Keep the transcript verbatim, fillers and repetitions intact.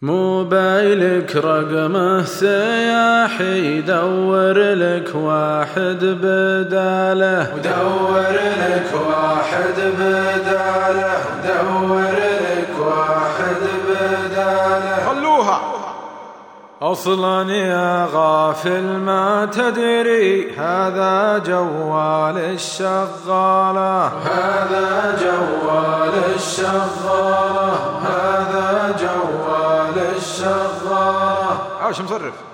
موبايلك رقمه سياحي، دور لك واحد بداله، ودور لك واحد بداله، ودور لك واحد بداله. خلوها أصلا يا غافل ما تدري هذا جوال الشغالة، هذا جوال الشغالة، هذا جوال الشغالة. عاش مصرف.